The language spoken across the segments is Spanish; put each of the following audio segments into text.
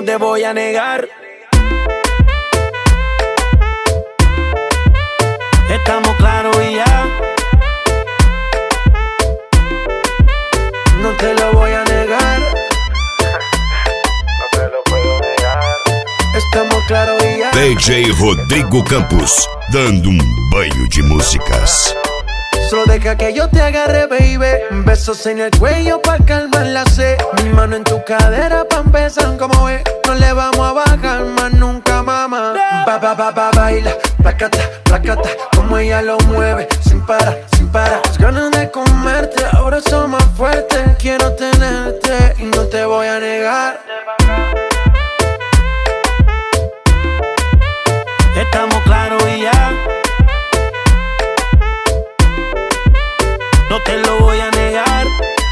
te voy a negar. Estamos claros y ya. No te lo voy a negar. No te lo puedo negar. Estamos claros y ya. DJ Rodrigo Campos, dando banho de músicas. Solo deja que yo te agarre, baby. Besos en el cuello pa' calmar la sed. Mi mano en tu cadera pa' empezar, como ves. No le vamos a bajar más nunca, mamá. Baila, placata, placata. Como ella lo mueve, sin parar, sin parar. Las ganas de comerte, ahora son más fuertes. Quiero tenerte y no te voy a negar. Estamos claros y ya. No te lo voy a negar.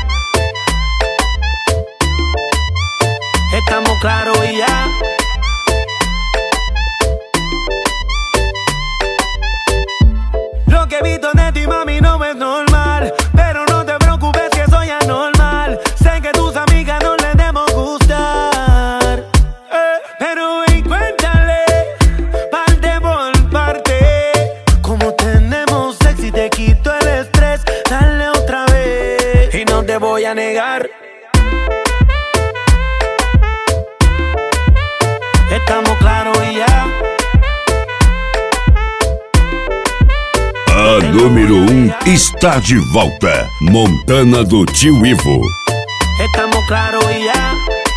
Estamos claros y ya. Lo que he visto de ti, mami, no es normal. Pero no te preocupes que soy anormal. Sé que tus amigas no les debemos gustar. Pero ven, cuéntale, parte por parte. Como tenemos sexy, te quito el estrés. Dale otra vez y no te voy a negar. Estamos claros y ya. A número 1 está de volta, Montana do Tio Ivo. Estamos claros y ya.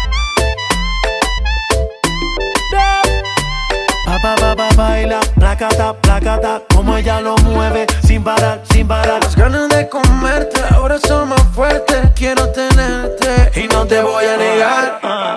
Baila, placata, placata. Como ella lo mueve, sin parar, sin parar. Las ganas de comerte, ahora son más fuertes. Quiero tenerte y no te voy a negar.